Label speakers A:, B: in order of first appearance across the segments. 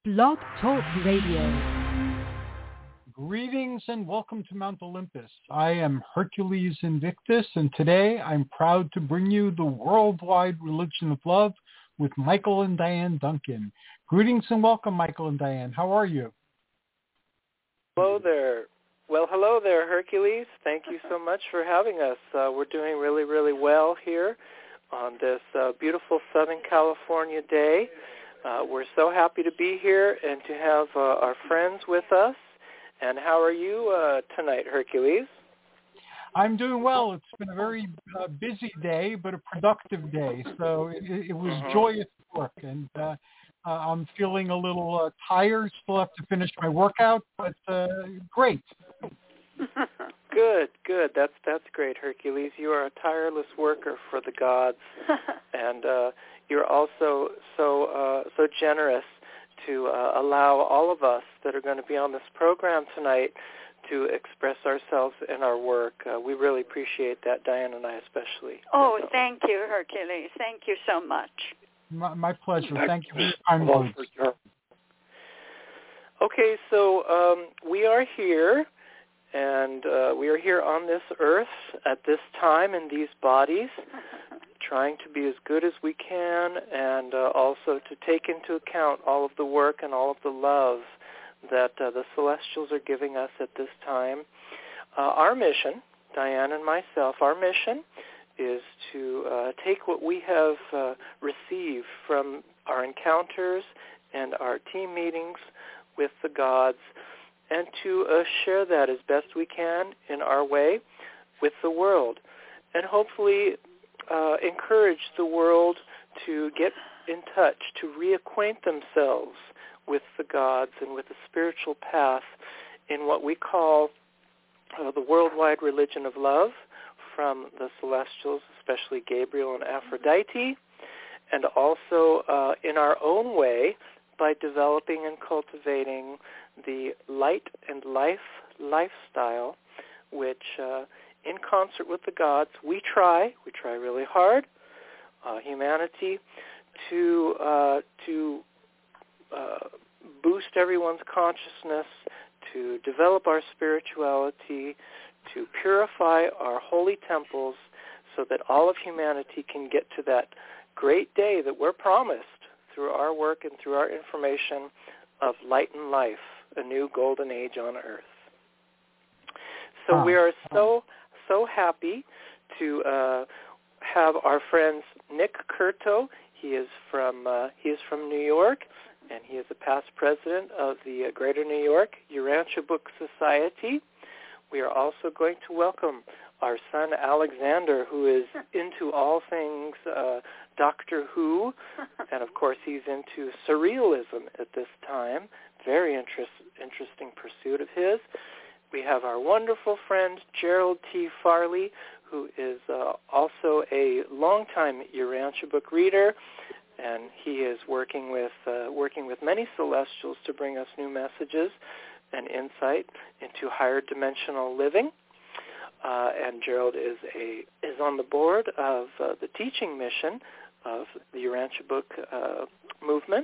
A: Blog Talk Radio.
B: Greetings and welcome to Mount Olympus. I am Hercules Invictus, and today I'm proud to bring you the worldwide religion of love with Michael and Diane Duncan. Greetings and welcome, Michael and Diane. How are you?
C: Hello there. Well, hello there, Hercules. Thank you so much for having us. We're doing really, really well here on this beautiful Southern California day. We're so happy to be here and to have our friends with us. And how are you tonight, Hercules?
B: I'm doing well. It's been a very busy day, but a productive day. So it was joyous work, and I'm feeling a little tired. Still have to finish my workout, but great.
C: Good. That's great, Hercules. You are a tireless worker for the gods, and you're also so generous to allow all of us that are going to be on this program tonight to express ourselves in our work. We really appreciate that, Diane and I especially.
D: Oh, thank you, Hercules. Thank you so much.
B: My pleasure. Thank you for your kind words.
C: Okay, so we are here, and we are here on this earth at this time in these bodies, trying to be as good as we can, and also to take into account all of the work and all of the love that the Celestials are giving us at this time. Our mission, Diane and myself, our mission is to take what we have received from our encounters and our team meetings with the gods and to share that as best we can in our way with the world, and hopefully encourage the world to get in touch, to reacquaint themselves with the gods and with the spiritual path in what we call the worldwide religion of love from the Celestials, especially Gabriel and Aphrodite, and also in our own way by developing and cultivating the light and life lifestyle, which in concert with the gods, we try really hard, humanity, to boost everyone's consciousness, to develop our spirituality, to purify our holy temples so that all of humanity can get to that great day that we're promised through our work and through our information of light and life, a new golden age on earth. So we are so happy to have our friends Nick Curto. He is from New York, and he is a past president of the Greater New York Urantia Book Society. We are also going to welcome our son Alexander, who is into all things Doctor Who, and of course he's into surrealism at this time. Very interesting pursuit of his. We have our wonderful friend Gerald T. Farley, who is also a longtime Urantia book reader, and he is working with many Celestials to bring us new messages and insight into higher dimensional living. And Gerald is on the board of the teaching mission of the Urantia book movement.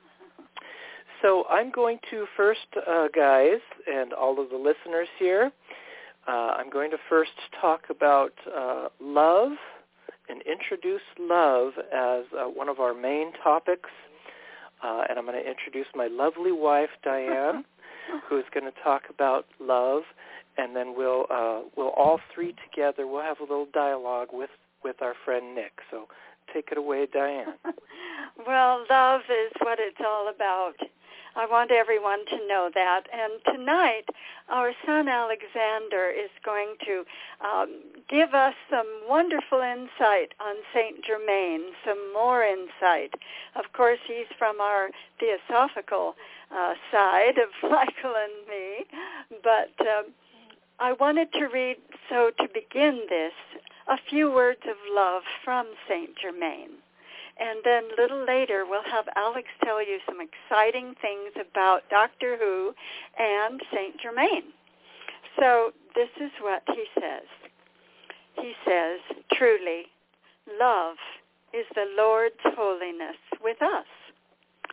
C: So I'm going to first, guys, and all of the listeners here, I'm going to first talk about love and introduce love as one of our main topics. And I'm going to introduce my lovely wife, Diane, who is going to talk about love. And then we'll all three together, we'll have a little dialogue with our friend Nick. So take it away, Diane.
D: Well, love is what it's all about. I want everyone to know that. And tonight, our son Alexander is going to give us some wonderful insight on Saint Germain, some more insight. Of course, he's from our theosophical side of Michael and me, but I wanted to read, so to begin this, a few words of love from Saint Germain. And then a little later, we'll have Alex tell you some exciting things about Doctor Who and Saint Germain. So this is what he says. He says, truly, love is the Lord's holiness with us.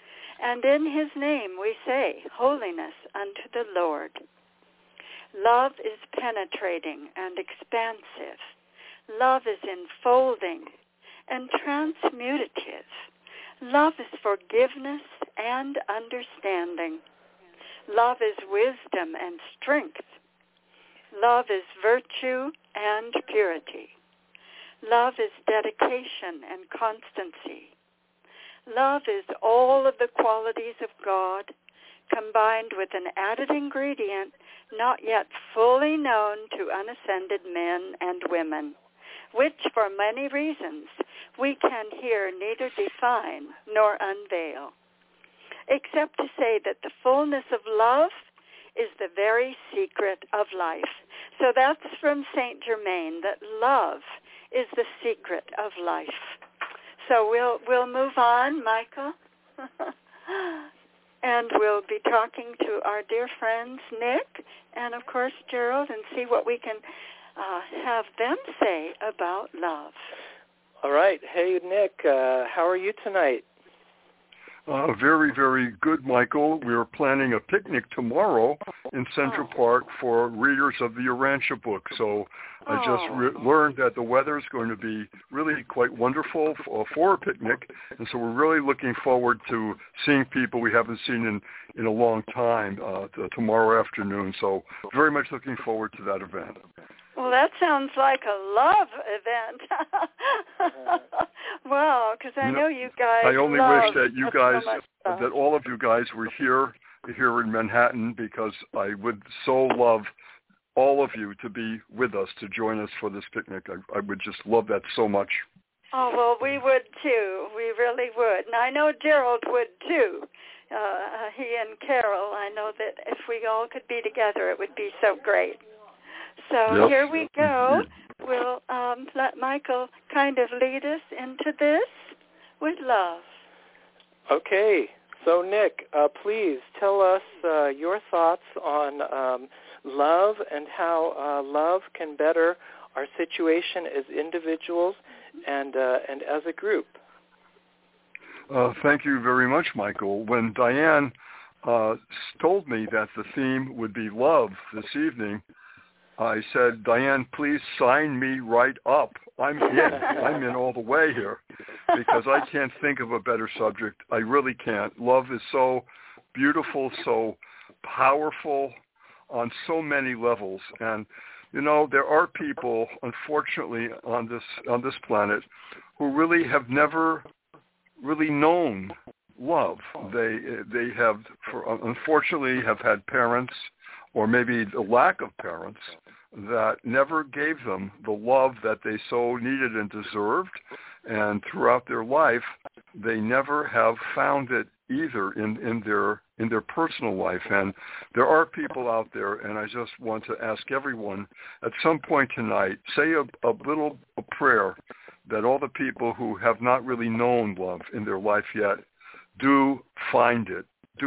D: And in his name we say, holiness unto the Lord. Love is penetrating and expansive. Love is enfolding and transmutative. Love is forgiveness and understanding. Love is wisdom and strength. Love is virtue and purity. Love is dedication and constancy. Love is all of the qualities of God combined with an added ingredient not yet fully known to unascended men and women, which for many reasons we can here neither define nor unveil, except to say that the fullness of love is the very secret of life. So that's from Saint Germain, that love is the secret of life. So we'll move on, Michael, and we'll be talking to our dear friends Nick and of course Gerald, and see what we can have them say about love.
C: All right. Hey, Nick, how are you tonight?
E: Very, very good, Michael. We are planning a picnic tomorrow in Central Park for readers of the Urantia book. So I just learned that the weather is going to be really quite wonderful for a picnic. And so we're really looking forward to seeing people we haven't seen in a long time tomorrow afternoon. So very much looking forward to that event.
D: Well, that sounds like a love event. Wow, because I know you guys
E: I only wish that you guys,
D: so
E: that all of you guys were here in Manhattan, because I would so love all of you to be with us, to join us for this picnic. I would just love that so much.
D: Oh, well, we would too. We really would. And I know Gerald would too. He and Carol, I know that if we all could be together, it would be so great. So Here we go. We'll let Michael kind of lead us into this with love. Okay.
C: So, Nick, please tell us your thoughts on love and how love can better our situation as individuals and as a group.
E: Thank you very much, Michael. When Diane told me that the theme would be love this evening, I said, Diane, please sign me right up. I'm in. I'm in all the way here, because I can't think of a better subject. I really can't. Love is so beautiful, so powerful on so many levels. And, you know, there are people, unfortunately, on this planet who really have never really known love. They have, unfortunately, have had parents, or maybe the lack of parents, that never gave them the love that they so needed and deserved. And throughout their life, they never have found it either in their personal life. And there are people out there, and I just want to ask everyone at some point tonight, say a prayer that all the people who have not really known love in their life yet do find it,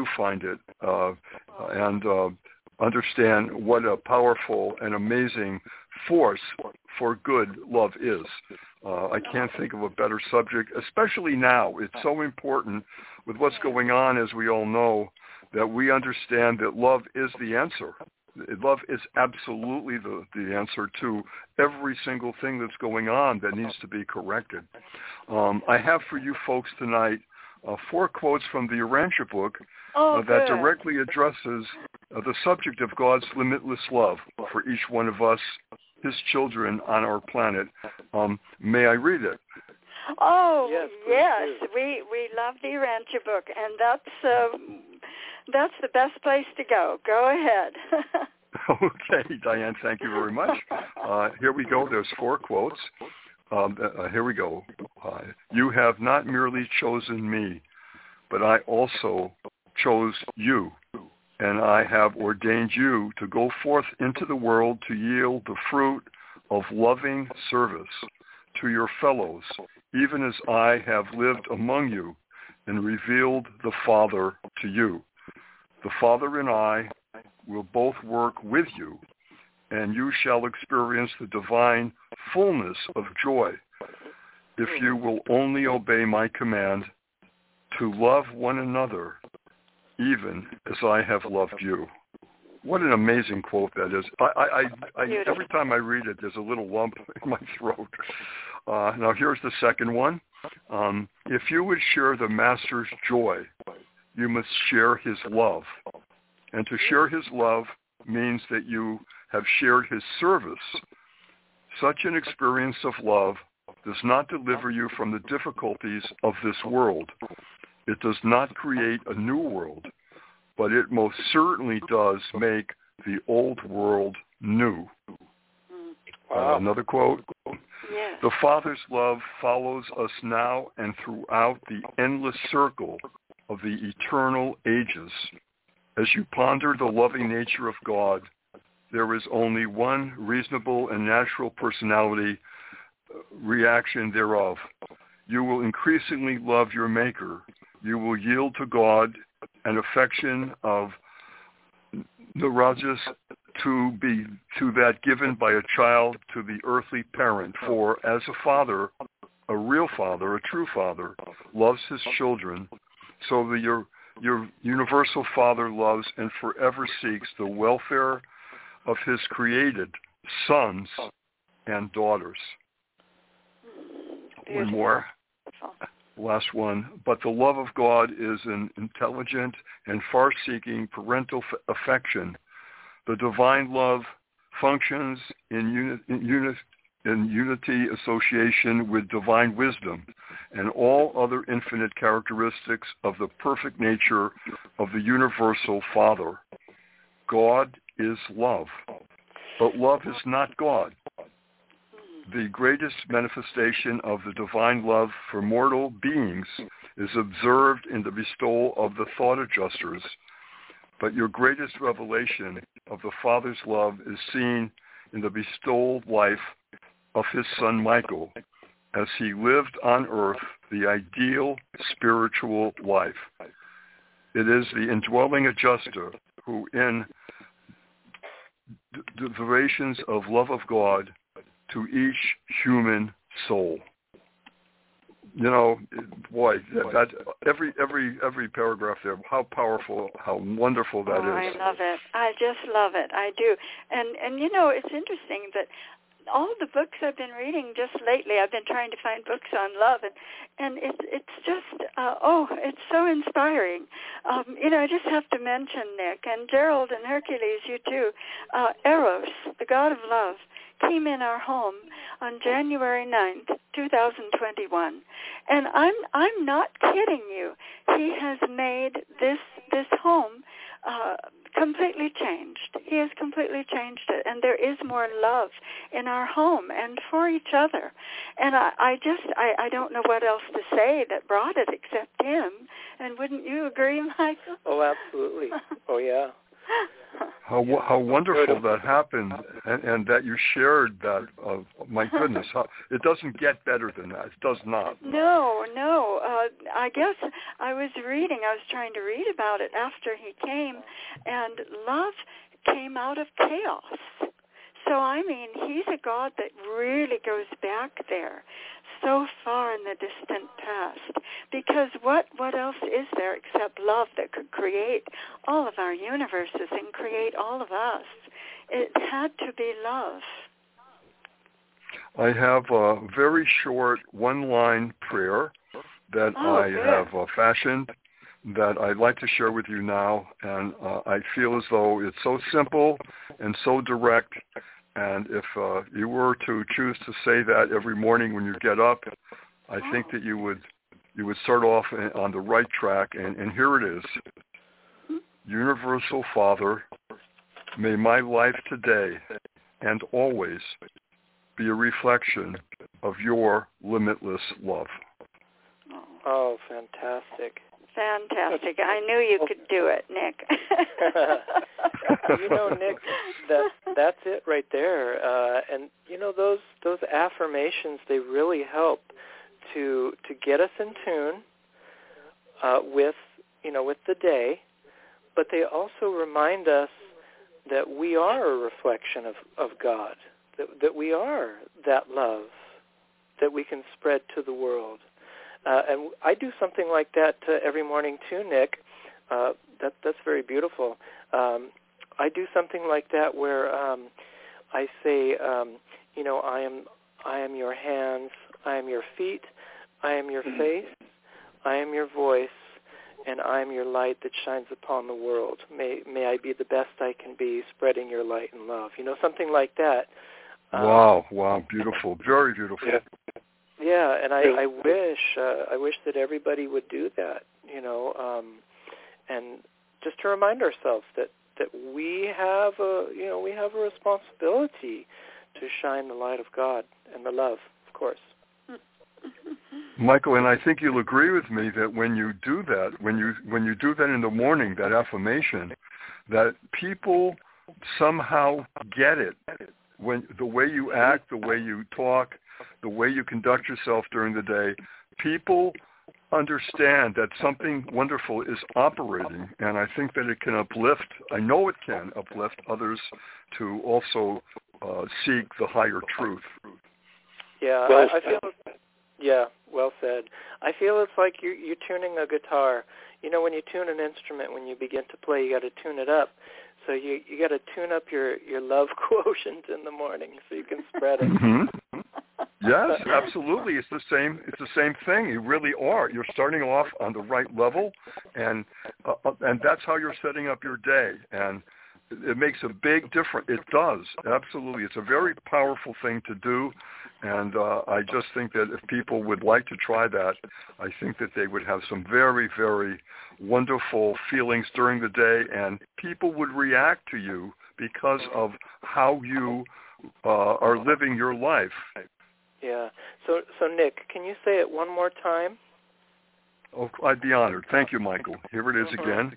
E: and understand what a powerful and amazing force for good love is. I can't think of a better subject, especially now. It's so important with what's going on, as we all know, that we understand that love is the answer. Love is absolutely the answer to every single thing that's going on that needs to be corrected. I have for you folks tonight 4 quotes from the Urantia book that directly addresses the subject of God's limitless love for each one of us, his children on our planet. May I read it?
D: Oh, yes. We love the Urantia book, and that's the best place to go. Go ahead.
E: Okay, Diane, thank you very much. Here we go. There's 4 quotes. Here we go. You have not merely chosen me, but I also chose you, and I have ordained you to go forth into the world to yield the fruit of loving service to your fellows, even as I have lived among you and revealed the Father to you. The Father and I will both work with you, and you shall experience the divine fullness of joy if you will only obey my command to love one another even as I have loved you. What an amazing quote that is. I every time I read it, there's a little lump in my throat. Now here's the second one. If you would share the Master's joy, you must share his love. And to share his love means that you have shared his service. Such an experience of love does not deliver you from the difficulties of this world. It does not create a new world, but it most certainly does make the old world new.
C: Wow.
E: Another quote.
D: Yes.
E: The Father's love follows us now and throughout the endless circle of the eternal ages. As you ponder the loving nature of God, there is only one reasonable and natural personality reaction thereof. You will increasingly love your Maker. You will yield to God an affection of Narajas to that given by a child to the earthly parent. For as a father, a real father, a true father, loves his children, so that your universal Father loves and forever seeks the welfare of his created sons and daughters. One more. Last one. But the love of God is an intelligent and far-seeking parental affection. The divine love functions in unity association with divine wisdom and all other infinite characteristics of the perfect nature of the universal Father. God is love, but love is not God. The greatest manifestation of the divine love for mortal beings is observed in the bestowal of the thought adjusters, but your greatest revelation of the Father's love is seen in the bestowed life of his son Michael, as he lived on earth the ideal spiritual life. It is the indwelling adjuster who, in the derivations of love of God to each human soul. You know, boy, that every paragraph there, how powerful, how wonderful that is.
D: I love it. I just love it. I do. And you know, it's interesting that all the books I've been reading just lately, I've been trying to find books on love, and it's just it's so inspiring. You know, I just have to mention, Nick, and Gerald and Hercules, you too. Eros, the god of love, came in our home on January 9th, 2021, and I'm not kidding you. He has made this home completely changed. He has completely changed it, and there is more love in our home and for each other. And I don't know what else to say that brought it except him. And wouldn't you agree, Michael?
C: Oh, absolutely. Oh, yeah.
E: How wonderful that happened, and that you shared that. My goodness, it doesn't get better than that. It does not.
D: No. I guess I was trying to read about it after he came, and love came out of chaos. So, I mean, he's a God that really goes back there so far in the distant past, because what else is there except love that could create all of our universes and create all of us? It had to be love.
E: I have a very short one-line prayer that I have fashioned that I'd like to share with you now, and I feel as though it's so simple and so direct. And if you were to choose to say that every morning when you get up, I think that you would start off on the right track. And here it is. Universal Father, may my life today and always be a reflection of your limitless love.
C: Oh, fantastic.
D: Fantastic. I knew you could do it, Nick.
C: You know, Nick, that's it right there. And you know, those affirmations, they really help to get us in tune with the day, but they also remind us that we are a reflection of God, that we are that love that we can spread to the world. And I do something like that every morning too, Nick. that's very beautiful. I do something like that where I say, I am your hands, I am your feet, I am your face, I am your voice, and I am your light that shines upon the world. May I be the best I can be, spreading your light and love. Something like that.
E: Wow, beautiful, very beautiful.
C: Yeah, and I wish that everybody would do that. And just to remind ourselves that we have a responsibility to shine the light of God and the love, of course.
E: Michael, and I think you'll agree with me that when you do that, when you do that in the morning, that affirmation, that people somehow get it. When the way you act, the way you talk, the way you conduct yourself during the day, people understand that something wonderful is operating, and I think that it can uplift, I know it can uplift others to also seek the higher truth.
C: Yeah, I feel. Yeah, well said. I feel it's like you're tuning a guitar. When you tune an instrument, when you begin to play, you got to tune it up. So you got to tune up your love quotient in the morning so you can spread it.
E: Mm-hmm. Yes, absolutely. It's the same thing. You really are. You're starting off on the right level, and that's how you're setting up your day. And it makes a big difference. It does, absolutely. It's a very powerful thing to do, and I just think that if people would like to try that, I think that they would have some very, very wonderful feelings during the day, and people would react to you because of how you are living your life.
C: Yeah. So Nick, can you say it one more time?
E: Oh, I'd be honored. Thank you, Michael. Here it is again.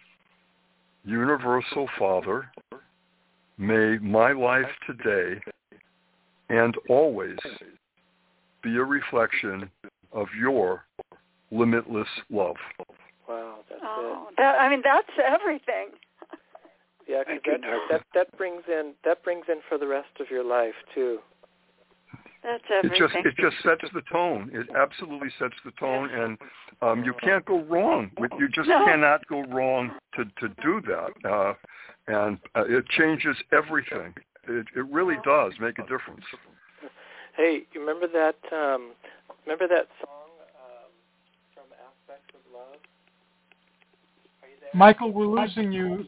E: Universal Father, may my life today and always be a reflection of your limitless love.
C: Wow, that's it.
D: That's everything.
C: Yeah, because that brings in for the rest of your life too.
D: That's everything.
E: It just sets the tone. It absolutely sets the tone, and you can't go wrong. You just cannot go wrong to do that, and it changes everything. It really does make a difference.
C: Hey, you remember that song from Aspects of Love? Are you there?
B: Michael, we're losing you.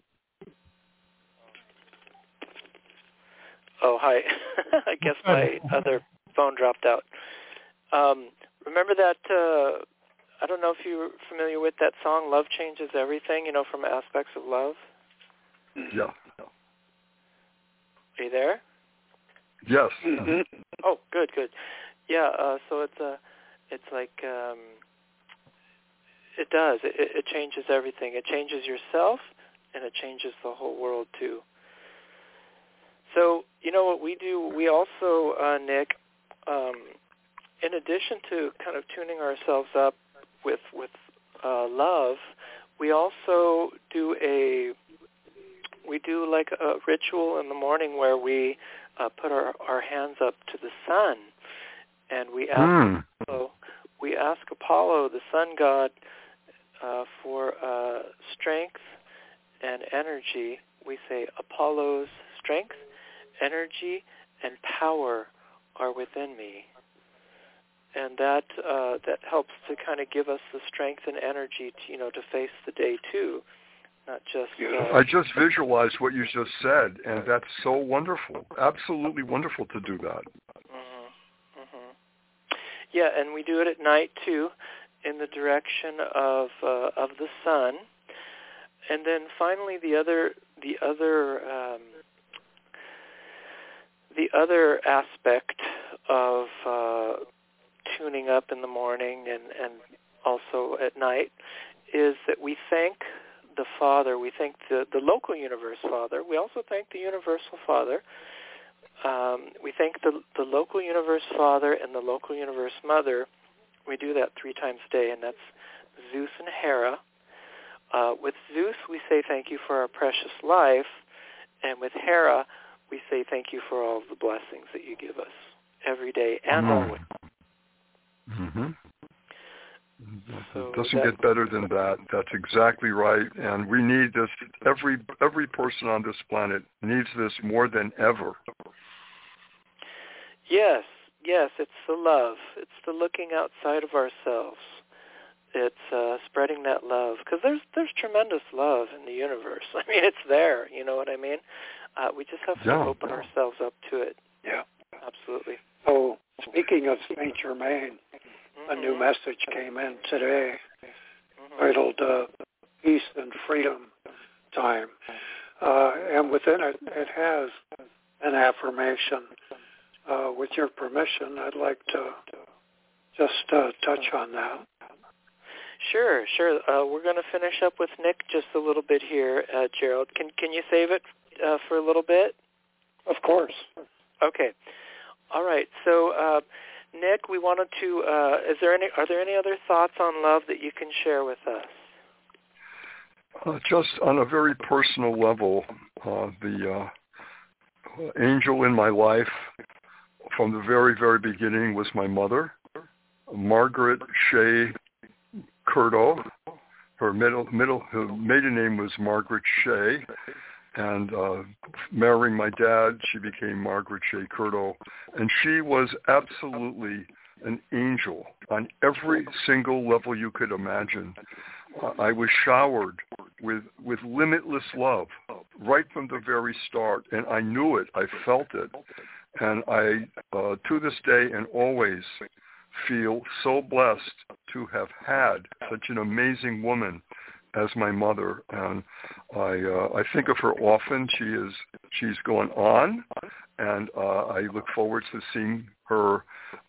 C: Oh, hi. I guess my other phone dropped out. Remember that, I don't know if you're familiar with that song, Love Changes Everything, from Aspects of Love?
E: Yeah.
C: Are you there?
E: Yes.
C: Mm-hmm. Oh, good. Yeah, so it's like, it does. It changes everything. It changes yourself, and it changes the whole world, too. So, what we do, we also, Nick, in addition to kind of tuning ourselves up with love, we also do like a ritual in the morning where we put our hands up to the sun, and we ask Apollo, the sun god, for strength and energy. We say, Apollo's strength, energy, and power are within me. And that helps to kind of give us the strength and energy to face the day too, not just.
E: I just visualized what you just said, and that's so wonderful. Absolutely wonderful to do that.
C: Yeah, and we do it at night too, in the direction of the sun, and then finally the other aspect of tuning up in the morning and also at night is that we thank the Father. We thank the local universe Father. We also thank the universal Father. We thank the local universe Father and the local universe Mother. We do that 3 times a day, and that's Zeus and Hera. With Zeus, we say thank you for our precious life, and with Hera, we say thank you for all of the blessings that you give us every day and always.
E: Mm-hmm. It doesn't get better than that. That's exactly right. And we need this. Every person on this planet needs this more than ever.
C: Yes, it's the love. It's the looking outside of ourselves. It's spreading that love, because there's tremendous love in the universe. I mean, it's there. You know what I mean? We just have to open ourselves up to it.
F: Yeah,
C: absolutely.
F: So, speaking of Saint Germain, a new message came in today titled Peace and Freedom Time. And within it, it has an affirmation. With your permission, I'd like to just touch on that.
C: Sure. We're going to finish up with Nick just a little bit here, Gerald. Can you save it for a little bit?
F: Of course.
C: Okay. All right. So, Nick, we wanted to. Are there any other thoughts on love that you can share with us?
E: Just on a very personal level, the angel in my life from the very, very beginning was my mother, Margaret Shea Curto. Her maiden name was Margaret Shea, and marrying my dad, she became Margaret Shea Curto, and she was absolutely an angel on every single level you could imagine. I was showered with limitless love right from the very start, and I knew it. I felt it, and I, to this day and always, feel so blessed to have had such an amazing woman as my mother, and I think of her often. She's gone on, and I look forward to seeing her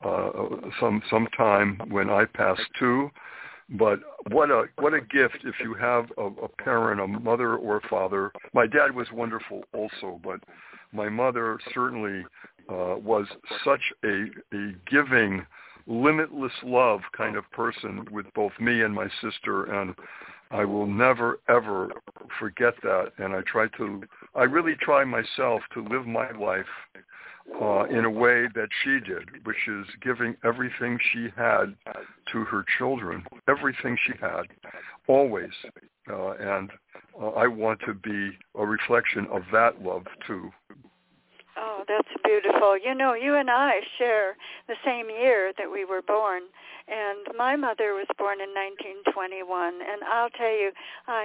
E: sometime when I pass too. But what a gift if you have a parent, a mother or a father. My dad was wonderful also, but my mother certainly was such a giving, limitless love kind of person with both me and my sister, and I will never, ever forget that. And I really try myself to live my life in a way that she did, which is giving everything she had to her children, everything she had, always. And I want to be a reflection of that love, too.
D: Oh, that's beautiful. You know, you and I share the same year that we were born, and my mother was born in 1921, and I'll tell you, I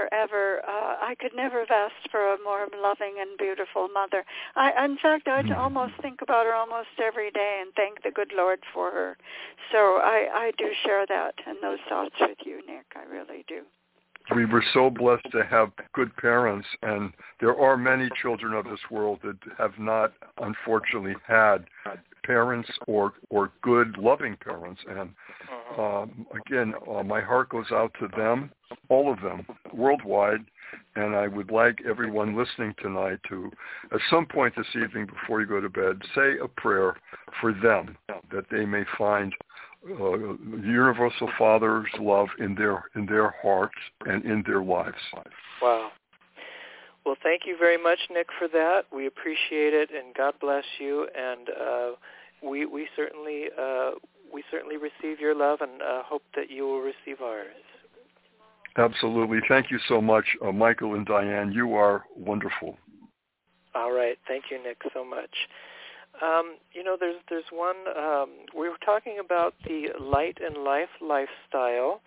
D: could never have asked for a more loving and beautiful mother. In fact, I almost think about her almost every day and thank the good Lord for her. So I do share that and those thoughts with you, Nick. I really do.
E: We were so blessed to have good parents, and there are many children of this world that have not, unfortunately, had parents or good, loving parents. And again, my heart goes out to them, all of them, worldwide. And I would like everyone listening tonight to, at some point this evening before you go to bed, say a prayer for them, that they may find the Universal Father's love in their hearts and in their lives.
C: Wow. Well, thank you very much, Nick, for that. We appreciate it, and God bless you. And we certainly receive your love, and hope that you will receive ours.
E: Absolutely. Thank you so much, Michael and Diane. You are wonderful.
C: All right. Thank you, Nick, so much. You know, there's one, we were talking about the Light and Life lifestyle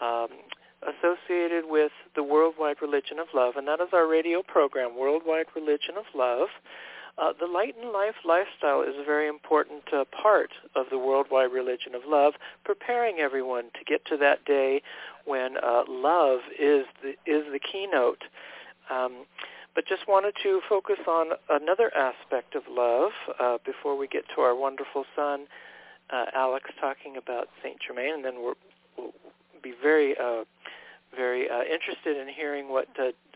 C: associated with the Worldwide Religion of Love, and that is our radio program, Worldwide Religion of Love. The Light and Life lifestyle is a very important part of the Worldwide Religion of Love, preparing everyone to get to that day when love is the keynote. But just wanted to focus on another aspect of love before we get to our wonderful son, Alex, talking about Saint Germain, and then we'll be very interested in hearing what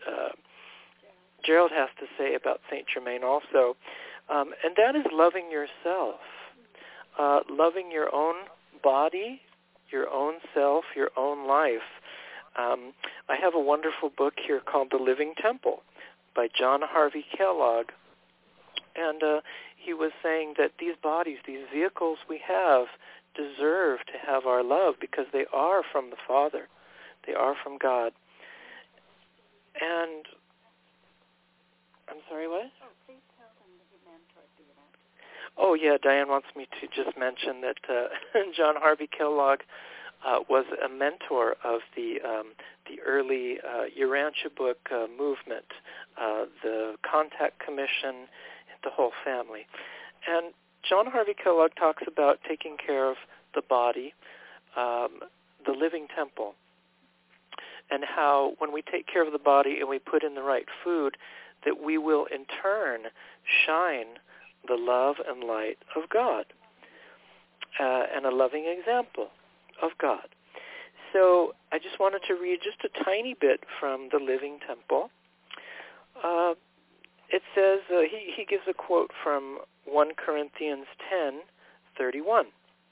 C: Gerald has to say about Saint Germain also, and that is loving yourself, loving your own body, your own self, your own life. I have a wonderful book here called The Living Temple by John Harvey Kellogg, and he was saying that these bodies, these vehicles we have deserve to have our love because they are from the Father. They are from God. And, I'm sorry, what?
D: Oh, please tell them that you mentored the event.
C: Oh, yeah, Diane wants me to just mention that John Harvey Kellogg was a mentor of the early Urantia Book movement, the Contact Commission, the whole family. And John Harvey Kellogg talks about taking care of the body, the living temple, and how when we take care of the body and we put in the right food, that we will in turn shine the love and light of God and a loving example of God. So I just wanted to read just a tiny bit from the Living Temple. It says, he gives a quote from 1 Corinthians 10:31.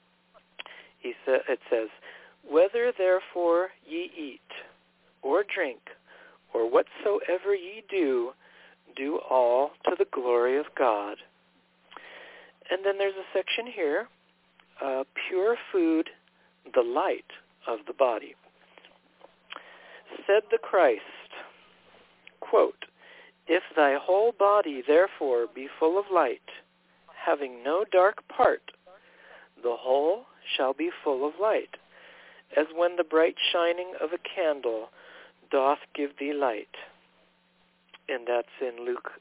C: It says, "Whether therefore ye eat, or drink, or whatsoever ye do, do all to the glory of God." And then there's a section here, pure food, the light of the body. Said the Christ, quote, "If thy whole body therefore be full of light, having no dark part, the whole shall be full of light, as when the bright shining of a candle doth give thee light." And that's in Luke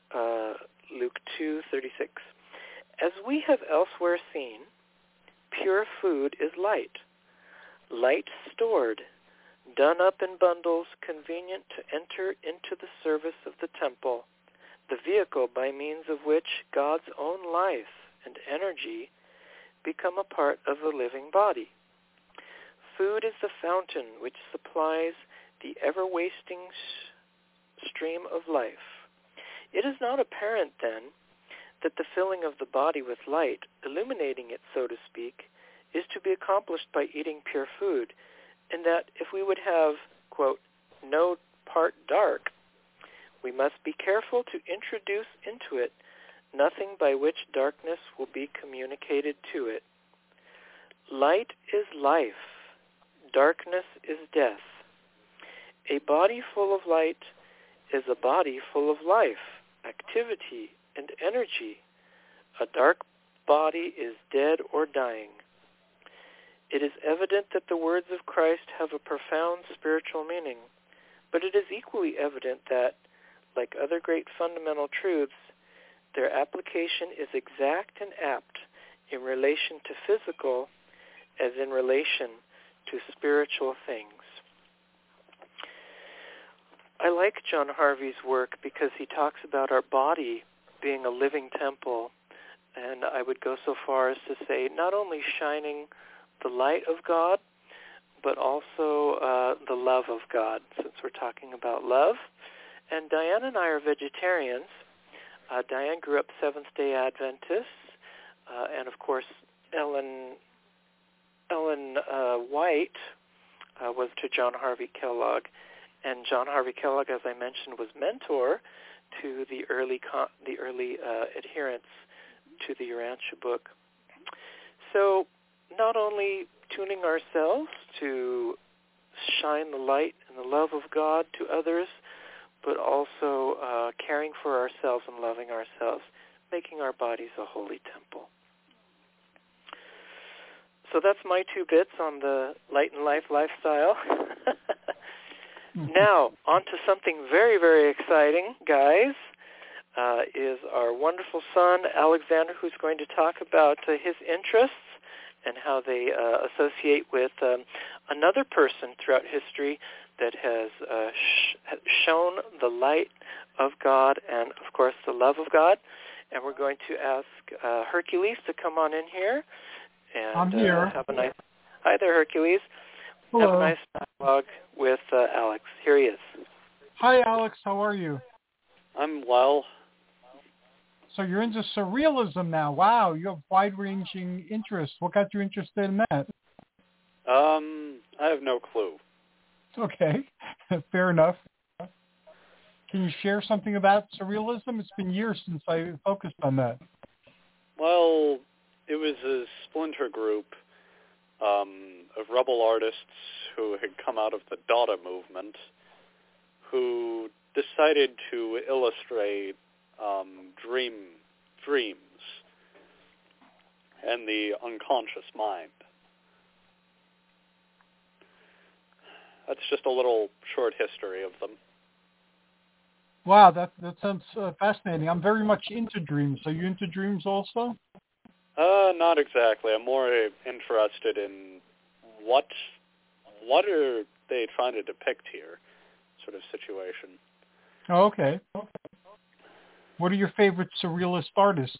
C: 2:36. As we have elsewhere seen, pure food is light, light stored, done up in bundles, convenient to enter into the service of the temple, the vehicle by means of which God's own life and energy become a part of the living body. Food is the fountain which supplies the ever-wasting stream of life. It is not apparent, then, that the filling of the body with light, illuminating it, so to speak, is to be accomplished by eating pure food, and that if we would have, quote, no part dark, we must be careful to introduce into it nothing by which darkness will be communicated to it. Light is life. Darkness is death. A body full of light is a body full of life, activity, and energy. A dark body is dead or dying. It is evident that the words of Christ have a profound spiritual meaning, but it is equally evident that, like other great fundamental truths, their application is exact and apt in relation to physical as in relation to spiritual things. I like John Harvey's work because he talks about our body being a living temple, and I would go so far as to say not only shining the light of God, but also the love of God, since we're talking about love. And Diane and I are vegetarians. Diane grew up Seventh-day Adventist, and of course Ellen White was to John Harvey Kellogg, and John Harvey Kellogg, as I mentioned, was mentor to the early adherents to the Urantia Book. So not only tuning ourselves to shine the light and the love of God to others, but also caring for ourselves and loving ourselves, making our bodies a holy temple. So that's my 2 bits on the Light and Life lifestyle. Now, on to something very, very exciting, guys, is our wonderful son, Alexander, who's going to talk about his interests and how they associate with another person throughout history that has shown the light of God and, of course, the love of God. And we're going to ask Hercules to come on in here and
B: I'm here.
C: Have a nice... Hi there, Hercules.
B: Hello.
C: Have a nice dialogue with Alex. Here he is.
B: Hi, Alex. How are you?
G: I'm well.
B: So you're into surrealism now. Wow, you have wide-ranging interests. What got you interested in that?
G: I have no clue.
B: Okay, fair enough. Can you share something about surrealism? It's been years since I focused on that.
G: Well, it was a splinter group of rebel artists who had come out of the Dada movement, who decided to illustrate dreams and the unconscious mind. That's just a little short history of them.
B: Wow, that sounds fascinating. I'm very much into dreams. Are you into dreams also?
G: Not exactly. I'm more interested in what are they trying to depict here, sort of situation.
B: Oh, okay. What are your favorite surrealist artists?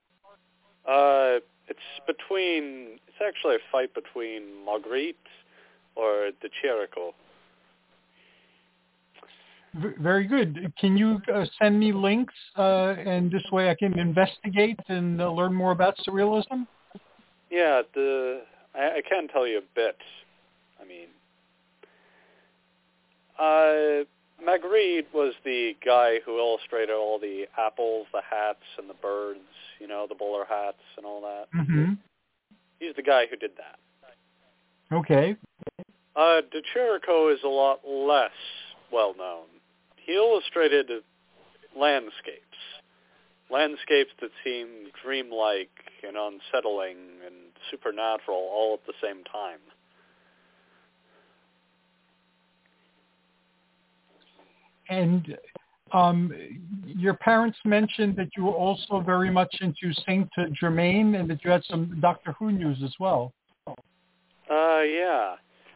G: It's actually a fight between Magritte or De Chirico.
B: Very good. Can you send me links, and this way I can investigate and learn more about surrealism?
G: Yeah, I can tell you a bit. I mean, Magritte was the guy who illustrated all the apples, the hats, and the birds, the bowler hats and all that.
B: Mm-hmm.
G: He's the guy who did that.
B: Okay.
G: De Chirico is a lot less well-known. He illustrated landscapes that seem dreamlike and unsettling and supernatural all at the same time.
B: And your parents mentioned that you were also very much into Saint Germain and that you had some Doctor Who news as well.
G: Yeah.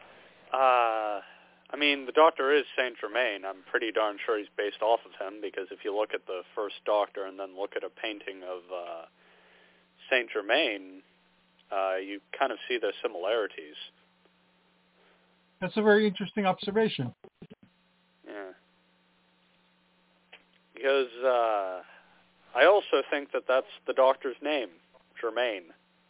G: I mean, the Doctor is Saint Germain. I'm pretty darn sure he's based off of him, because if you look at the first Doctor and then look at a painting of Saint Germain, you kind of see the similarities.
B: That's a very interesting observation.
G: Yeah. Because I also think that that's the Doctor's name, Germain.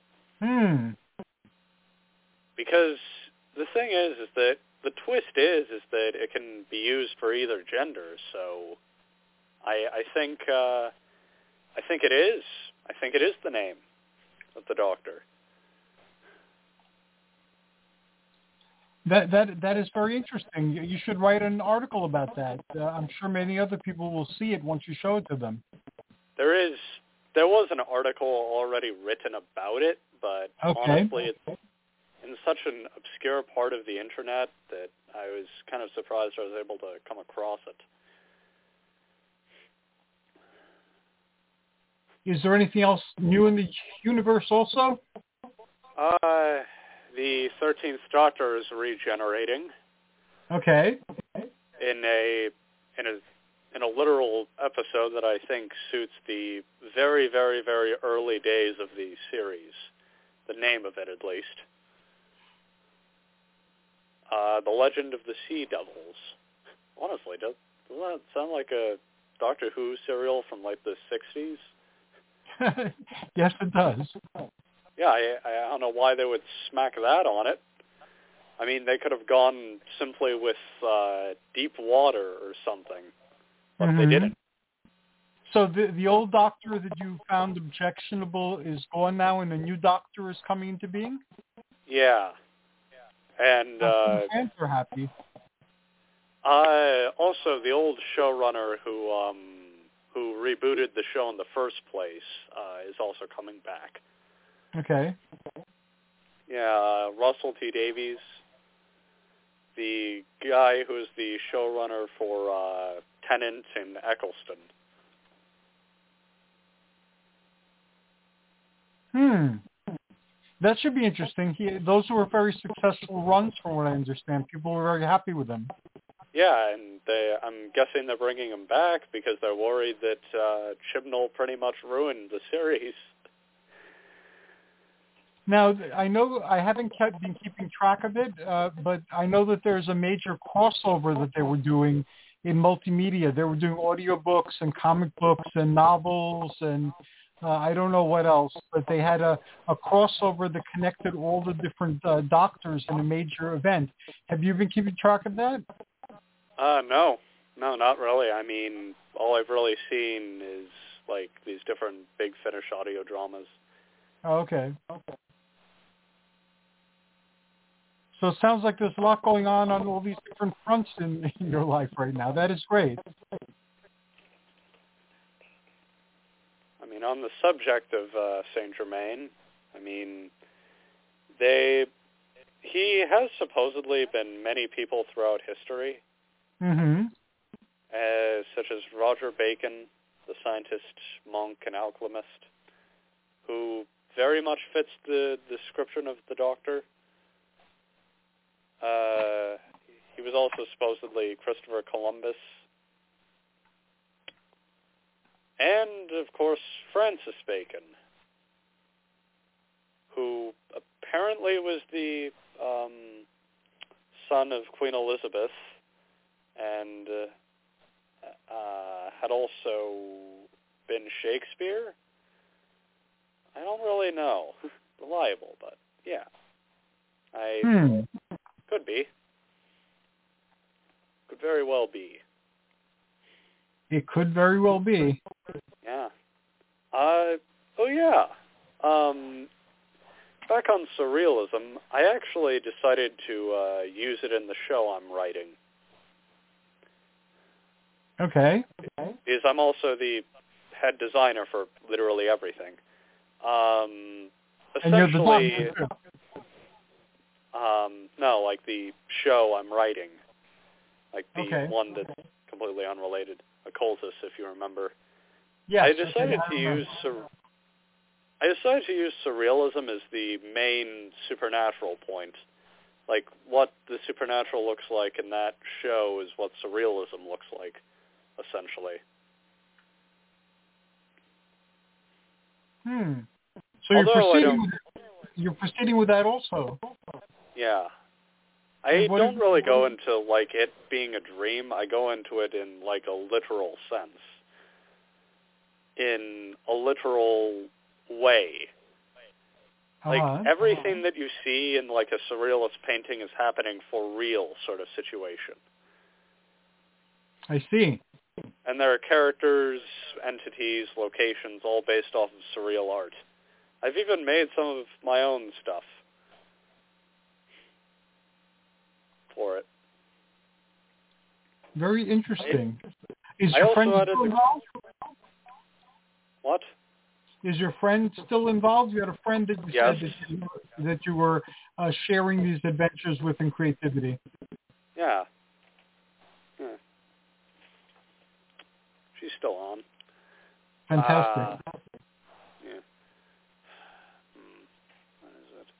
G: Because the thing is that the twist is that it can be used for either gender. So I think it is. I think it is the name of the Doctor.
B: That is very interesting. You should write an article about that. I'm sure many other people will see it once you show it to them.
G: There was an article already written about it, but honestly, it's in such an obscure part of the internet that I was kind of surprised I was able to come across it.
B: Is there anything else new in the universe also?
G: The 13th Doctor is regenerating.
B: Okay.
G: In a literal episode that I think suits the very, very, very early days of the series. The name of it, at least. The Legend of the Sea Devils. Honestly, doesn't that sound like a Doctor Who serial from like the 60s?
B: Yes, it does.
G: Yeah, I don't know why they would smack that on it. I mean, they could have gone simply with Deep Water or something, but they didn't.
B: So the old Doctor that you found objectionable is gone now, and a new Doctor is coming into being?
G: Yeah. And
B: fans are happy.
G: Also, the old showrunner who rebooted the show in the first place is also coming back.
B: Okay.
G: Yeah, Russell T. Davies, the guy who's the showrunner for Tennant and Eccleston.
B: That should be interesting. Those were very successful runs, from what I understand. People were very happy with them.
G: Yeah, and I'm guessing they're bringing him back because they're worried that Chibnall pretty much ruined the series.
B: Now, I know I haven't been keeping track of it, but I know that there's a major crossover that they were doing in multimedia. They were doing audiobooks and comic books and novels and I don't know what else, but they had a crossover that connected all the different doctors in a major event. Have you been keeping track of that?
G: No, not really. I mean, all I've really seen is like these different Big Finish audio dramas.
B: Oh, okay. So it sounds like there's a lot going on all these different fronts in your life right now. That is great.
G: I mean, on the subject of Saint Germain, I mean, he has supposedly been many people throughout history, such as Roger Bacon, the scientist, monk, and alchemist, who very much fits the description of the Doctor. He was also supposedly Christopher Columbus. And, of course, Francis Bacon, who apparently was the son of Queen Elizabeth and had also been Shakespeare. I don't really know. Reliable, but yeah. Could be. Could very well be.
B: It could very well be.
G: Yeah. Back on surrealism, I actually decided to use it in the show I'm writing.
B: Okay.
G: Because I'm also the head designer for literally everything.
B: And you're the designer too.
G: No, like the show I'm writing. Like the one that's
B: Okay.
G: completely unrelated. Occultus, if you remember.
B: Yes.
G: I decided to use surrealism as the main supernatural point. Like, what the supernatural looks like in that show is what surrealism looks like, essentially.
B: So you're proceeding with that also.
G: Yeah. I don't really go into, like, it being a dream. I go into it in, like, a literal sense. In a literal way. Like, everything that you see in, like, a surrealist painting is happening for real sort of situation.
B: I see.
G: And there are characters, entities, locations, all based off of surreal art. I've even made some of my own stuff for it.
B: Very interesting. Is your friend still involved?
G: What?
B: Is your friend still involved? You had a friend that you said that you were sharing these adventures with in creativity.
G: Yeah. She's still on.
B: Fantastic.
G: Yeah. What is it?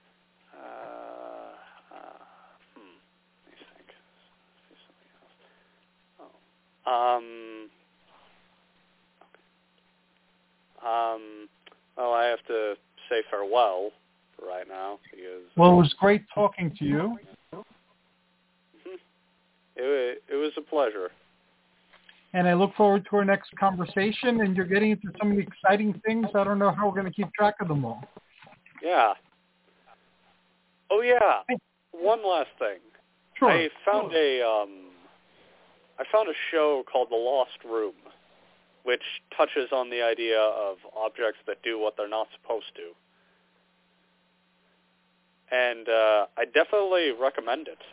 G: Let me think. See something else. Well, I have to say farewell for right now because.
B: Well, it was great talking to you.
G: It was a pleasure.
B: And I look forward to our next conversation, and you're getting into so many exciting things. I don't know how we're going to keep track of them all.
G: Yeah. Oh, yeah. One last thing.
B: Sure.
G: I found a show called The Lost Room, which touches on the idea of objects that do what they're not supposed to. And I definitely recommend it.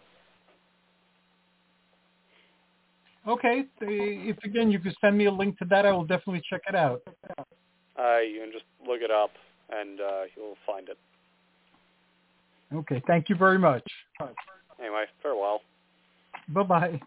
B: Okay. If, again, you could send me a link to that, I will definitely check it out.
G: You can just look it up, and you'll find it.
B: Okay. Thank you very much.
G: Anyway, farewell.
B: Bye-bye.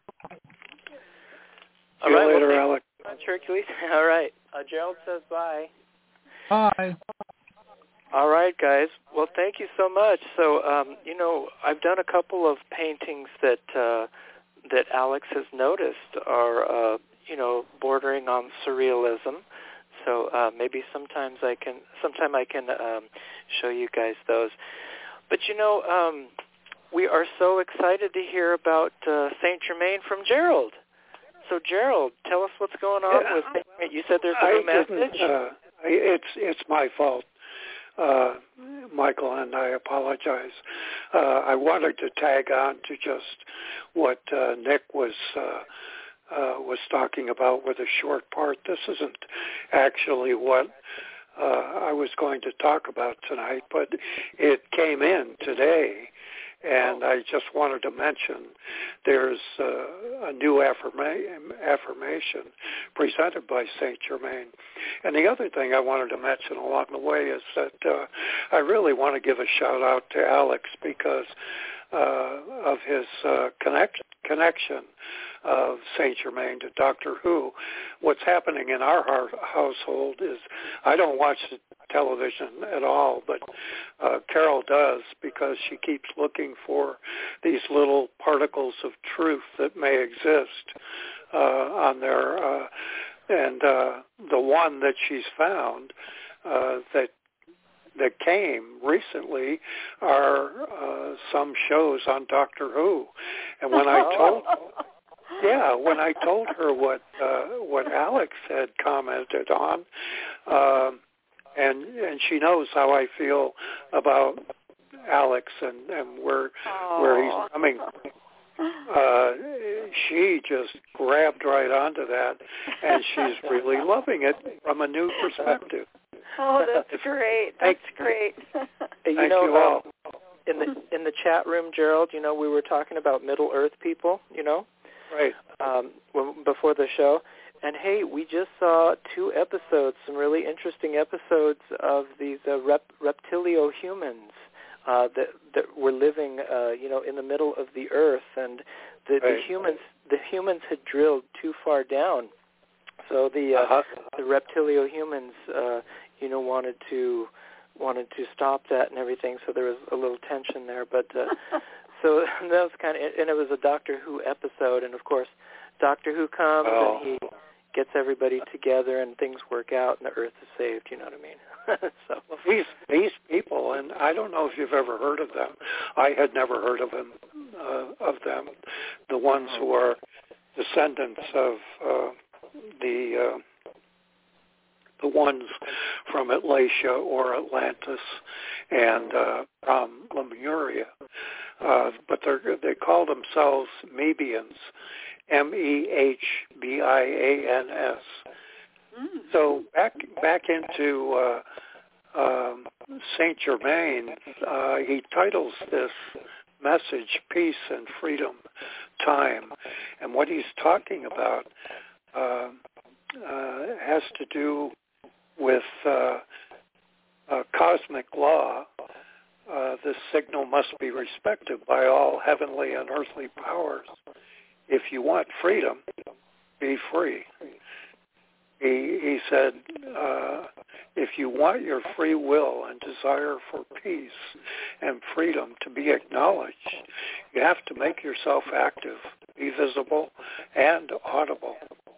F: See you later, Alex.
C: Hercules. All right. Gerald says bye.
B: Bye.
C: All right, guys. Well, thank you so much. So, I've done a couple of paintings that Alex has noticed are, bordering on surrealism. So maybe sometime I can show you guys those. But we are so excited to hear about Saint Germain from Gerald. So Gerald, tell us what's going on with Saint Germain. You said there's a new message.
F: It's my fault, Michael, and I apologize. I wanted to tag on to just what Nick was talking about with a short part. This isn't actually what I was going to talk about tonight, but it came in today, And I just wanted to mention there's a new affirmation presented by Saint Germain. And the other thing I wanted to mention along the way is that I really want to give a shout out to Alex because of his connection of Saint Germain to Doctor Who. What's happening in our household is I don't watch the television at all, but Carol does because she keeps looking for these little particles of truth that may exist on there. And the one that she's found that came recently are some shows on Doctor Who. And when I told her what Alex had commented on, and she knows how I feel about Alex and where he's coming from. She just grabbed right onto that, and she's really loving it from a new perspective.
D: Oh, that's great. That's great.
C: You
F: Thank
C: know,
F: you all.
C: In the chat room, Gerald, you know, we were talking about Middle Earth people, you know,
F: right?
C: Before the show, and hey, we just saw 2 episodes, some really interesting episodes of these reptilio humans that were living, you know, in the middle of the Earth, and the humans had drilled too far down, so the reptilio humans, you know, wanted to stop that and everything. So there was a little tension there, but so that was kind of, and it was a Doctor Who episode, and of course, Doctor Who comes and he gets everybody together, and things work out, and the Earth is saved. You know what I mean? So
F: these people, and I don't know if you've ever heard of them. I had never heard of them. The ones who are descendants of the ones from Atlasia or Atlantis and from Lemuria, but they call themselves Mebians, Mehbians. So back into Saint Germain, he titles this message "Peace and Freedom, Time," and what he's talking about has to do with cosmic law. This signal must be respected by all heavenly and earthly powers. If you want freedom, be free. He said, if you want your free will and desire for peace and freedom to be acknowledged, you have to make yourself active, be visible, and audible.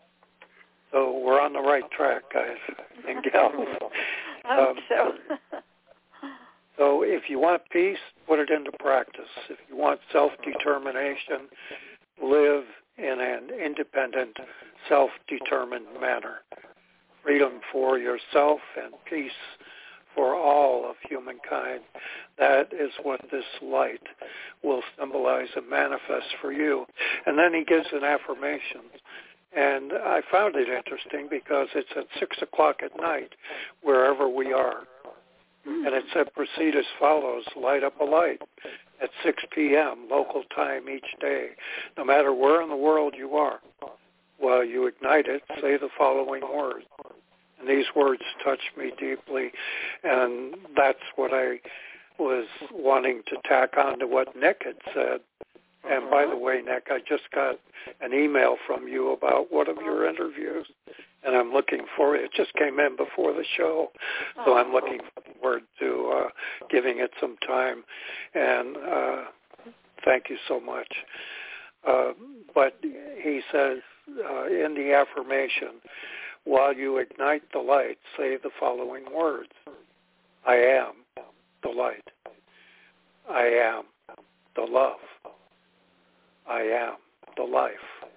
F: So we're on the right track, guys and gals.
D: I hope so.
F: So if you want peace, put it into practice. If you want self-determination, live in an independent, self-determined manner. Freedom for yourself and peace for all of humankind. That is what this light will symbolize and manifest for you. And then he gives an affirmation. And I found it interesting because it's at 6 o'clock at night, wherever we are. And it said, proceed as follows: light up a light at 6 p.m. local time each day, no matter where in the world you are. While you ignite it, say the following words. And these words touched me deeply, and that's what I was wanting to tack on to what Nick had said. And by the way, Nick, I just got an email from you about one of your interviews, and I'm looking forward. It just came in before the show, so I'm looking forward to giving it some time. And thank you so much. But he says in the affirmation, while you ignite the light, say the following words. I am the light. I am the love. I am the life.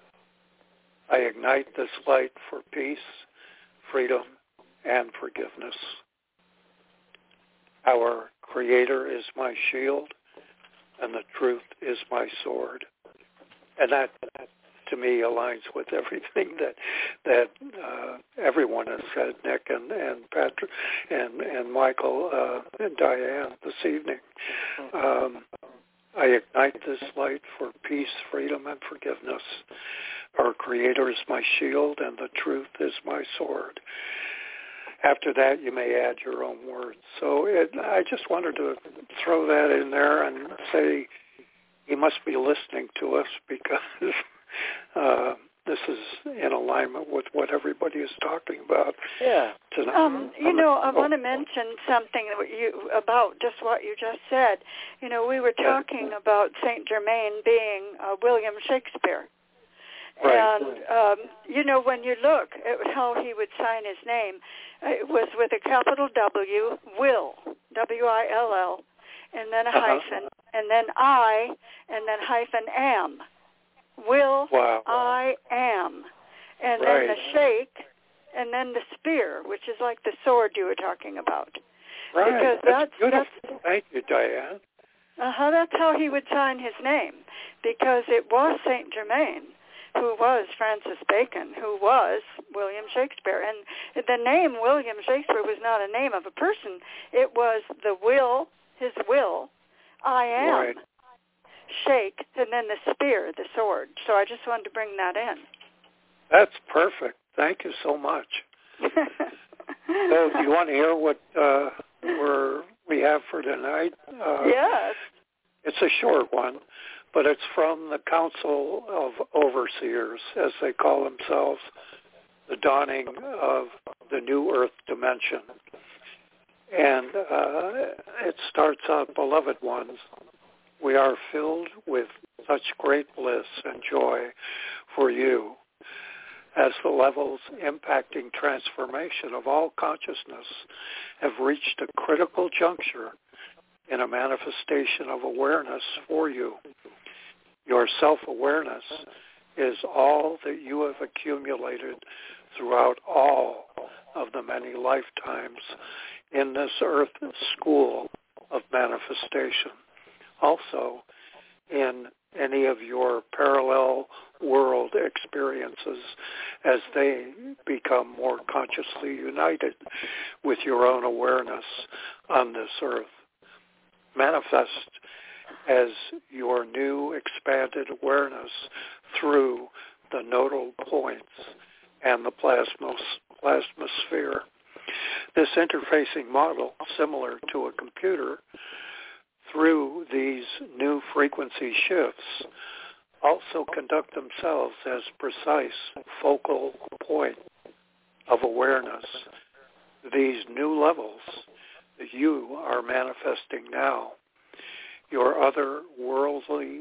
F: I ignite this light for peace, freedom, and forgiveness. Our Creator is my shield, and the truth is my sword. And that, to me, aligns with everything that everyone has said, Nick and Patrick and Michael and Diane this evening. I ignite this light for peace, freedom, and forgiveness. Our Creator is my shield, and the truth is my sword. After that, you may add your own words. So I just wanted to throw that in there and say he must be listening to us, because this is in alignment with what everybody is talking about.
C: Yeah.
F: Tonight.
D: I want to mention something about just what you just said. We were talking about Saint Germain being William Shakespeare.
F: Right.
D: And, when you look at how he would sign his name, it was with a capital W, Will, W-I-L-L, and then a hyphen, and then I, and then hyphen am. Will,
F: wow.
D: I am. And
F: right.
D: then the shake, and then the spear, which is like the sword you were talking about.
F: Right.
D: Because
F: that's beautiful. Thank you, Diane.
D: That's how he would sign his name, because it was Saint Germain who was Francis Bacon, who was William Shakespeare. And the name William Shakespeare was not a name of a person. It was the will, his will, I am,
F: right.
D: shake, and then the spear, the sword. So I just wanted to bring that in.
F: That's perfect. Thank you so much. So do you want to hear what we have for tonight?
D: Yes.
F: It's a short one, but it's from the Council of Overseers, as they call themselves, the dawning of the New Earth dimension. And it starts out, beloved ones, we are filled with such great bliss and joy for you as the levels impacting transformation of all consciousness have reached a critical juncture in a manifestation of awareness for you. Your self-awareness is all that you have accumulated throughout all of the many lifetimes in this earth school of manifestation. Also, in any of your parallel world experiences as they become more consciously united with your own awareness on this earth. Manifest as your new expanded awareness through the nodal points and the plasmosphere. This interfacing model, similar to a computer, through these new frequency shifts, also conduct themselves as precise focal point of awareness. These new levels that you are manifesting now, your other worldly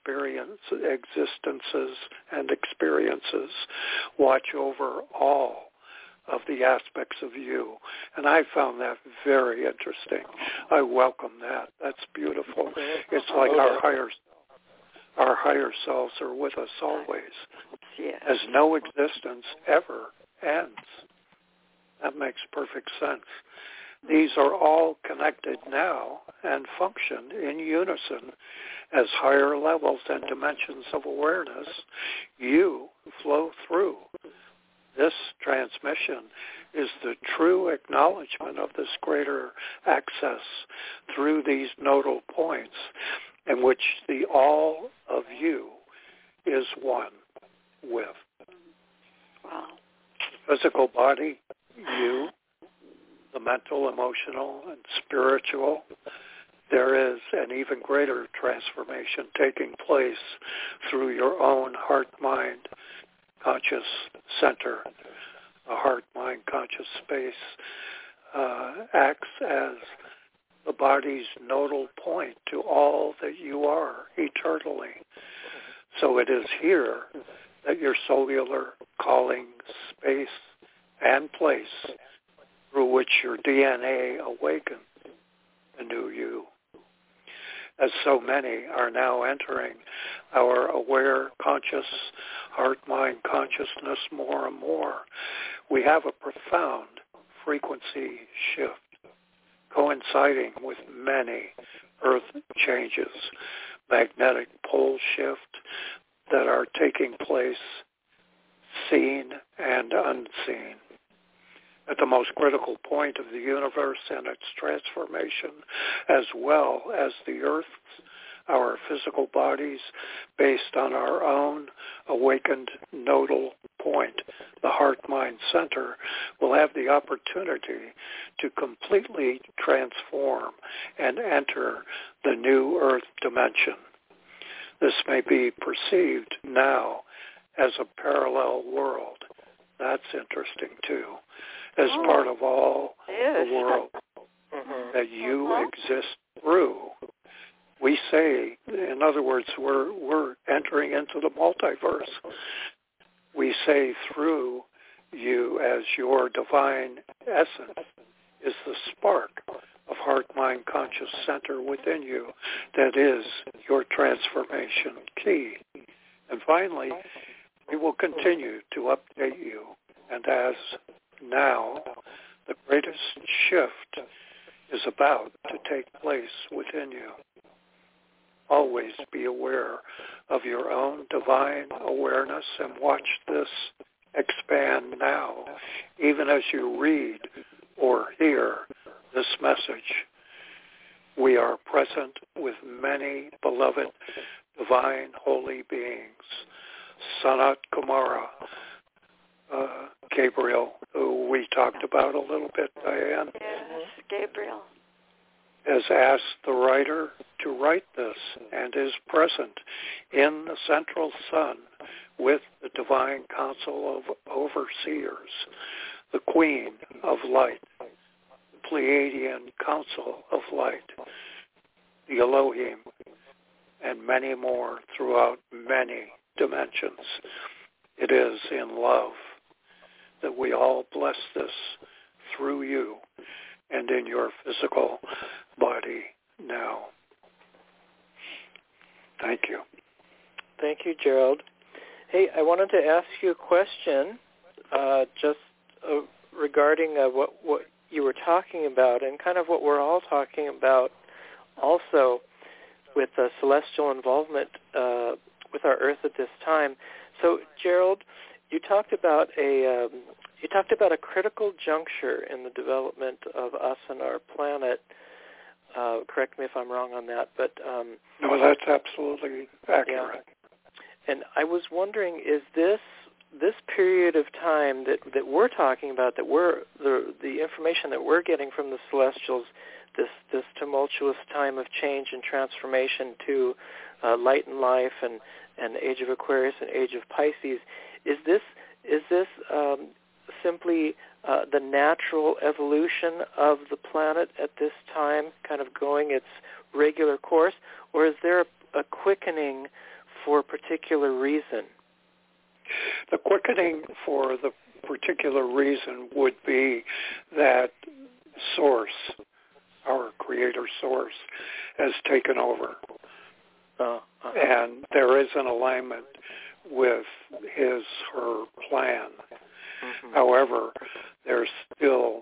F: existences and experiences watch over all of the aspects of you. And I found that very interesting. I welcome that. That's beautiful. It's like our higher selves are with us always, as no existence ever ends. That makes perfect sense. These are all connected now and function in unison as higher levels and dimensions of awareness you flow through. This transmission is the true acknowledgement of this greater access through these nodal points in which the all of you is one with.
D: Wow.
F: The physical body, you, the mental, emotional, and spiritual, there is an even greater transformation taking place through your own heart-mind conscious center. A heart-mind conscious space acts as the body's nodal point to all that you are eternally. So it is here that your cellular calling space and place through which your DNA awakens the new you. As so many are now entering our aware, conscious, heart-mind consciousness more and more, we have a profound frequency shift coinciding with many earth changes, magnetic pole shift that are taking place, seen and unseen. At the most critical point of the universe and its transformation, as well as the Earth's our physical bodies based on our own awakened nodal point, the heart-mind center, will have the opportunity to completely transform and enter the new earth dimension. This may be perceived now as a parallel world. That's interesting too, as part of all the world that you exist through. We say, in other words, we're entering into the multiverse. We say through you as your divine essence is the spark of heart-mind conscious center within you that is your transformation key. And finally, we will continue to update you. And as now, the greatest shift is about to take place within you. Always be aware of your own divine awareness and watch this expand now, even as you read or hear this message. We are present with many beloved divine holy beings. Sanat Kumara, Gabriel, who we talked about a little bit, Diane.
D: Yes, Gabriel.
F: Has asked the writer to write this and is present in the central sun with the divine council of overseers, the Queen of Light, the Pleiadian Council of Light, the Elohim, and many more throughout many dimensions. It is in love that we all bless this through you and in your physical body now. Thank you.
C: Thank you, Gerald. Hey, I wanted to ask you a question just regarding what you were talking about and kind of what we're all talking about also with celestial involvement with our Earth at this time. So, Gerald, you talked about a critical juncture in the development of us and our planet. Correct me if I'm wrong on that, but
F: no, that's absolutely accurate.
C: Yeah. And I was wondering, is this period of time that we're talking about, that we're the information that we're getting from the celestials, this tumultuous time of change and transformation to light and life and Age of Aquarius and Age of Pisces, is this simply the natural evolution of the planet at this time, kind of going its regular course, or is there a quickening for a particular reason?
F: The quickening for the particular reason would be that source, our creator source, has taken over. And there is an alignment with her plan. Mm-hmm. However, there's still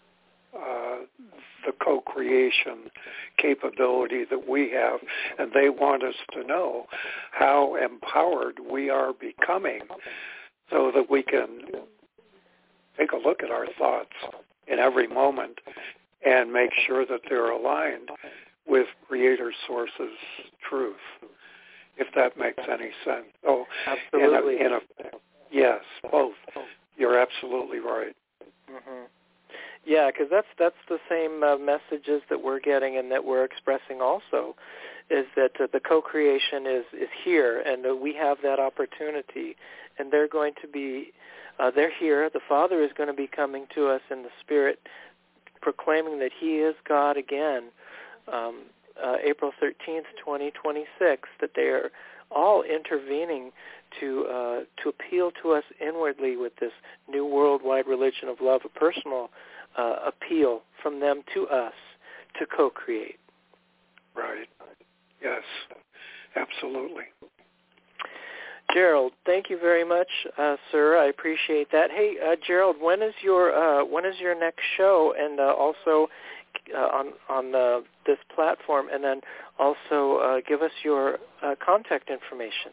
F: the co-creation capability that we have, and they want us to know how empowered we are becoming so that we can take a look at our thoughts in every moment and make sure that they're aligned with Creator Source's truth, if that makes any sense. So,
C: absolutely.
F: Yes, both. You're absolutely right.
C: Mm-hmm. Yeah, because that's the same messages that we're getting and that we're expressing also, is that the co-creation is here, and we have that opportunity, and they're going to be, they're here. The Father is going to be coming to us in the Spirit, proclaiming that He is God again, April 13th, 2026, that they are all intervening to appeal to us inwardly with this new worldwide religion of love, a personal appeal from them to us to co-create.
F: Right. Yes, absolutely.
C: Gerald, thank you very much, sir. I appreciate that. Hey, Gerald, when is your next show, and also on this platform, and then also give us your contact information.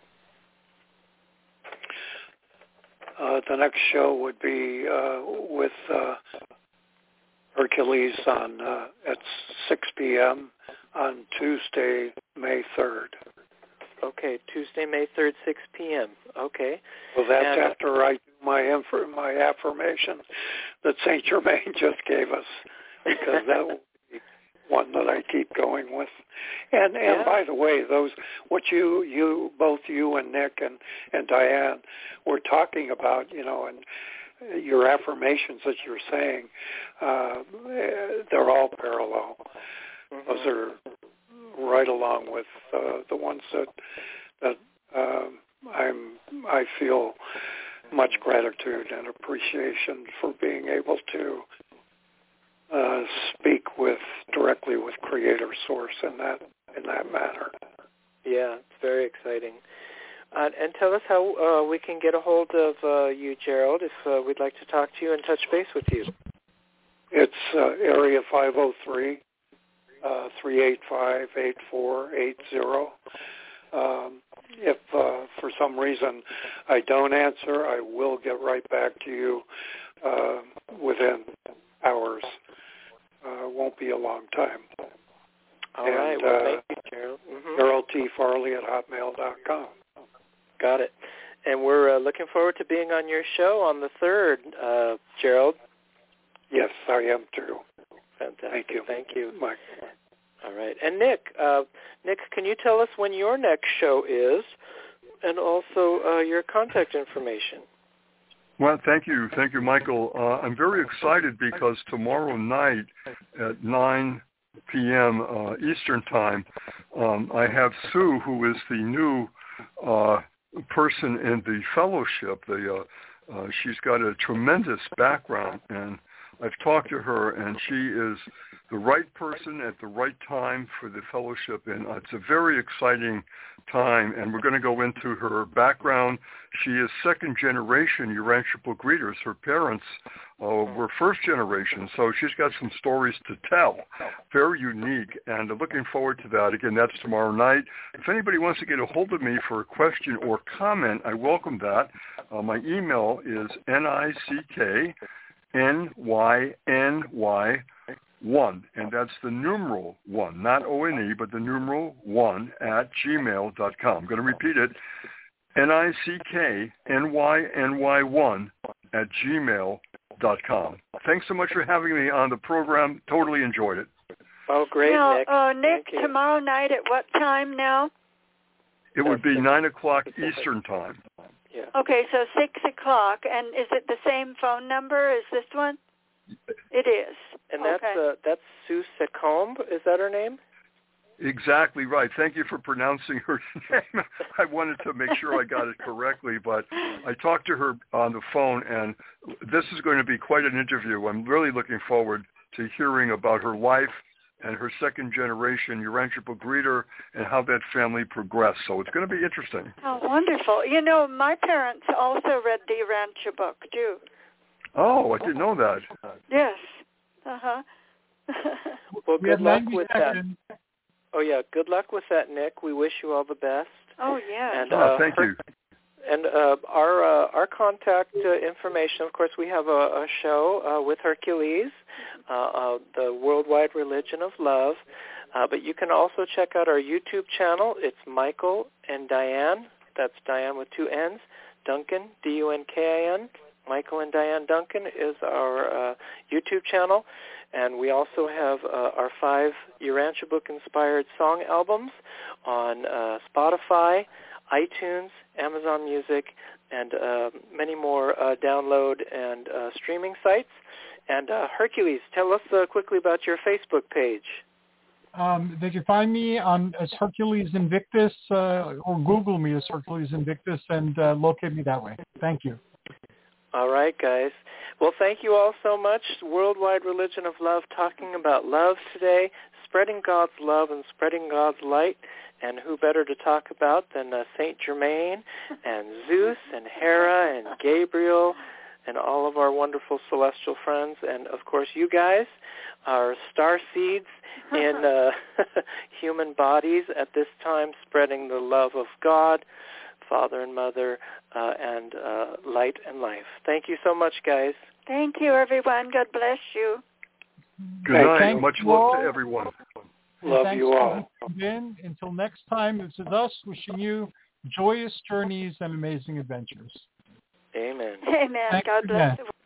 F: The next show would be with Hercules on at 6 p.m. on Tuesday, May 3rd.
C: Okay, Tuesday, May 3rd, 6 p.m. Okay.
F: Well, that's after I do my affirmation that Saint Germain just gave us, because that will be one that I keep going with. And by the way, what both you and Nick and Diane were talking about, and your affirmations that you're saying, they're all parallel. Mm-hmm. Those are right along with the ones that I feel much gratitude and appreciation for being able to speak directly with Creator Source in that manner.
C: Yeah, it's very exciting. And tell us how we can get a hold of you, Gerald, if we'd like to talk to you and touch base with you.
F: It's area 503. 385-8480. If for some reason I don't answer, I will get right back to you within hours. Won't be a long time.
C: All right. Well, thank you, Gerald.
F: Gerald T. Farley at hotmail.com.
C: Got it. And we're looking forward to being on your show on the 3rd, Gerald.
F: Yes, I am too.
C: Fantastic.
F: Thank you, Mike.
C: All right. And Nick, can you tell us when your next show is, and also your contact information?
E: Well, thank you, Michael. I'm very excited because tomorrow night at 9 p.m. Eastern Time, I have Sue, who is the new person in the fellowship. She's got a tremendous background, and I've talked to her, and she is the right person at the right time for the fellowship, and it's a very exciting time, and we're going to go into her background. She is second-generation Urantia greeters. Her parents were first-generation, so she's got some stories to tell. Very unique, and looking forward to that. Again, that's tomorrow night. If anybody wants to get a hold of me for a question or comment, I welcome that. My email is NICKNYNY1, and that's the numeral 1, not O-N-E, but the numeral 1 at gmail.com. I'm going to repeat it, NICKNYNY1 at gmail.com. Thanks so much for having me on the program. Totally enjoyed it.
C: Oh, great, Nick.
D: Nick, tomorrow night at what time now?
E: It would be 9 o'clock Eastern Time.
C: Yeah.
D: Okay, so 6 o'clock. And is it the same phone number as this one? It is.
C: And that's Sue Secombe. Is that her name?
E: Exactly right. Thank you for pronouncing her name. I wanted to make sure I got it correctly, but I talked to her on the phone, and this is going to be quite an interview. I'm really looking forward to hearing about her life and her second-generation Urantia greeter and how that family progressed. So it's going to be interesting.
D: Oh, wonderful. My parents also read the Urantia book, too.
E: Oh, I didn't know that.
D: Yes. Uh-huh.
C: Well, good luck with
B: seconds.
C: that. Oh, yeah, good luck with that, Nick. We wish you all the best.
D: Oh, yeah.
C: And,
E: thank you.
C: And our contact information, of course, we have a show with Hercules, the Worldwide Religion of Love. But you can also check out our YouTube channel. It's Michael and Diane. That's Diane with 2 N's. Duncan, D-U-N-K-I-N. Michael and Diane Duncan is our YouTube channel. And we also have our 5 Urantia Book-inspired song albums on Spotify, iTunes, Amazon Music, and many more download and streaming sites. And Hercules, tell us quickly about your Facebook page.
B: They can find me as Hercules Invictus or Google me as Hercules Invictus and locate me that way. Thank you.
C: All right, guys. Well, thank you all so much. Worldwide Religion of Love, talking about love today, spreading God's love and spreading God's light. And who better to talk about than Saint Germain and Zeus and Hera and Gabriel and all of our wonderful celestial friends. And, of course, you guys are star seeds in human bodies at this time, spreading the love of God, Father and Mother, and light and life. Thank you so much, guys.
D: Thank you, everyone. God bless you.
E: Good night. Much love to everyone.
F: Love you all.
B: Until next time, this is us wishing you joyous journeys and amazing adventures.
C: Amen.
D: Amen. God bless you.